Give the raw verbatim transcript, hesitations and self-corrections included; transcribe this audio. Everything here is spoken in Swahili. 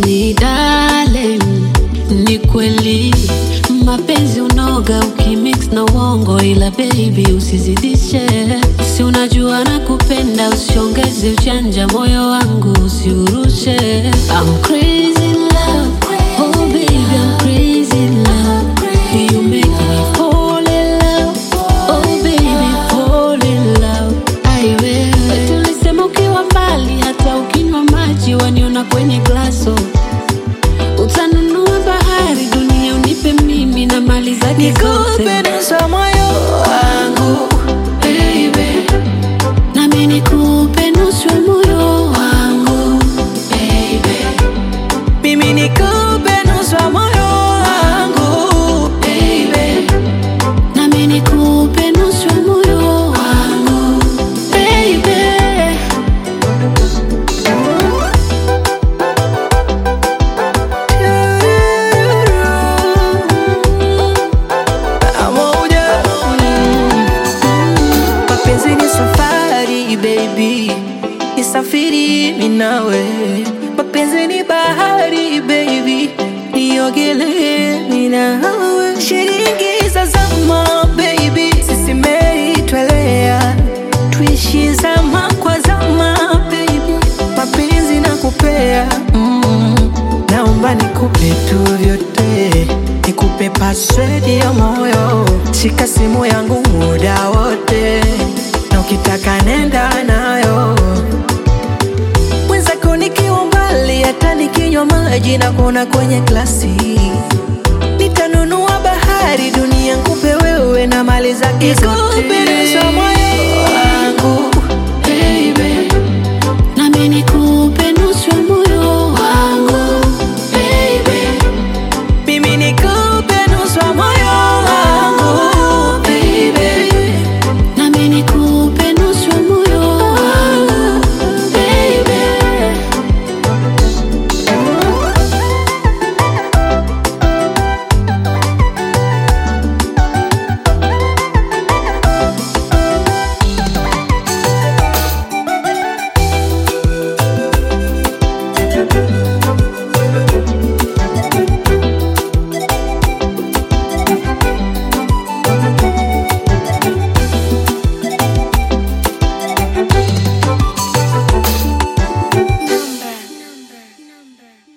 Baby darling, ni kweli mapenzi unoga ukimix na uongo, ila baby usizidishe. Si unajua nakupenda, usiongeze ujanja, moyo wangu usiurushe. I'm crazy in love, oh baby I'm crazy in love. You make me fall in love, oh baby fall in love. I will. Tulisema ukiwa mbali hata ukinywa maji waniona kwenye glaso. Utanunua bahari, dunia unipe mimi na mali zake zote. Nikupe nusu moyo wangu baby, nami nikupe nusu moyo wangu baby. Mimi nikupe nusu moyo wangu baby, nami nikupe nusu moyo wangu baby. Baby, nisafiri mimi nawe. Mapenzi ni bahari baby, niogelee mimi nawe. Shilingi za zama baby, sisi meitwelea, tuishi zama kwa zama baby. Mapenzi nakupea, mm. Naomba nikupe tu vyote, nikupe password ya moyo, shika simu yangu muda wote, na ukitaka nenda nayo. Mwenzako nikiwa mbali, hata nikinywa maji na kuona kwenye glasi. Nitanunua bahari, dunia nikupe wewe na mali zake zote. Nikupe nusu moyo wangu